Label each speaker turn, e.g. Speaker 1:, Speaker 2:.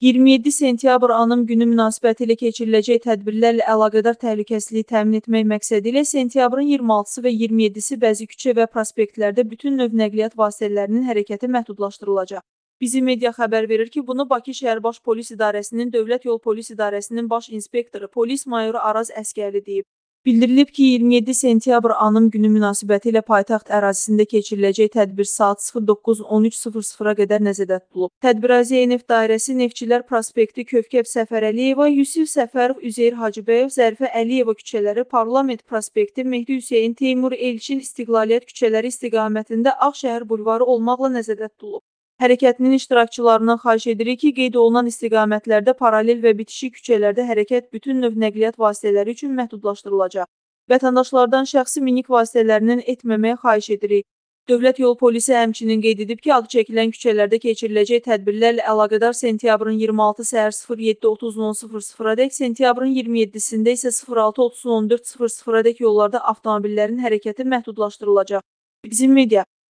Speaker 1: 27 sentyabr Anım Günü münasibətilə keçiriləcək tədbirlərlə əlaqədar təhlükəsizliyi təmin etmək məqsədilə sentyabrın 26-sı və 27-si bəzi küçə və prospektlərdə bütün növ nəqliyyat vasitələrinin hərəkəti məhdudlaşdırılacaq. Bizim media xəbər verir ki, bunu Bakı Şəhər Baş Polis İdarəsinin Dövlət Yol Polis İdarəsinin Baş İnspektoru Polis Mayoru Araz Əskərli deyib. Bildirilib ki, 27 sentyabr Anım Günü münasibətilə paytaxt ərazisində keçiriləcək tədbir saat 09:13:00-a qədər nəzərdə tutulub. Tədbirə ZNF dairəsi, Neftçilər prospekti, Kövkəb Səfər Əliyeva, Yusif Səfərov, Üzeyir Hacıbəyov, Zərifə Əliyeva küçələri, Parlament prospekti, Mehdi Hüseyn, Teymur Elçin, İstiqlaliyyət küçələri istiqamətində Ağşəhər bulvarı olmaqla nəzərdə tutulub. Hərəkətinin iştirakçılarından xahiş edirik ki, qeyd olunan istiqamətlərdə paralel və bitişik küçələrdə hərəkət bütün növ nəqliyyat vasitələri üçün məhdudlaşdırılacaq. Vətəndaşlardan şəxsi minik vasitələrindən etməməyə xahiş edirik. Dövlət Yol Polisi həmçinin qeyd edib ki, adı çəkilən küçələrdə keçiriləcək tədbirlərlə əlaqədar sentyabrın 26 səhər 07:30-10:00-dək, sentyabrın 27-sində isə 06:30-14:00-dək yollarda avtomobillərin hərəkəti məhdudlaşdırılacaq. Bizim media.